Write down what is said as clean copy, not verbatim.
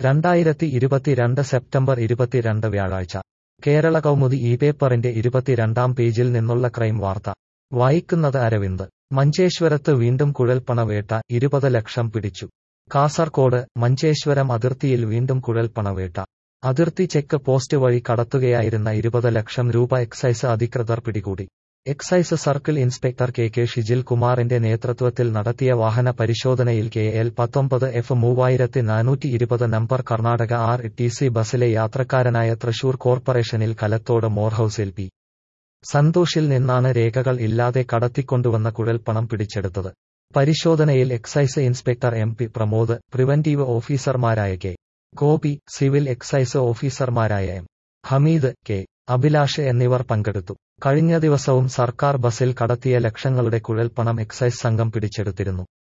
2022 September 22 വ്യാഴാഴ്ച കേരള കൗമുദി ഈ പേപ്പറിന്റെ 22-ാം പേജിൽ നിന്നുള്ള ക്രൈം വാർത്ത. വായിക്കുന്നത് അരവിന്ദ്. മഞ്ചേശ്വരത്ത് വീണ്ടും കുഴൽപ്പണവേട്ട, 20 ലക്ഷം പിടിച്ചു. കാസർകോട്. മഞ്ചേശ്വരം അതിർത്തിയിൽ വീണ്ടും കുഴൽപ്പണവേട്ട. അതിർത്തി ചെക്ക് പോസ്റ്റ് വഴി കടത്തുകയായിരുന്ന 20 ലക്ഷം രൂപ എക്സൈസ് അധികൃതർ പിടികൂടി. Excise circle inspector K Shijil കുമാറിന്റെ നേതൃത്വത്തിൽ നടത്തിയ വാഹന പരിശോധനയിൽ KL 19 F3420 നമ്പർ കർണാടക RTC ബസിലെ യാത്രക്കാരനായ തൃശൂർ കോർപ്പറേഷനിൽ കലത്തോട് മോർഹൌസിൽ പി. സന്തോഷിൽ നിന്നാണ് രേഖകൾ ഇല്ലാതെ കടത്തിക്കൊണ്ടുവന്ന കുഴൽപ്പണം പിടിച്ചെടുത്തത്. പരിശോധനയിൽ excise inspector MP Pramod, preventive ഓഫീസർമാരായ K. ഗോപി, സിവിൽ എക്സൈസ് ഓഫീസർമാരായ M. ഹമീദ്, K. അഭിലാഷ് എന്നിവർ പങ്കെടുത്തു. കഴിഞ്ഞ ദിവസവും സർക്കാർ ബസിൽ കടത്തിയ ലക്ഷങ്ങളുടെ കുഴൽപ്പണം എക്സൈസ് സംഘം പിടിച്ചെടുത്തിരുന്നു.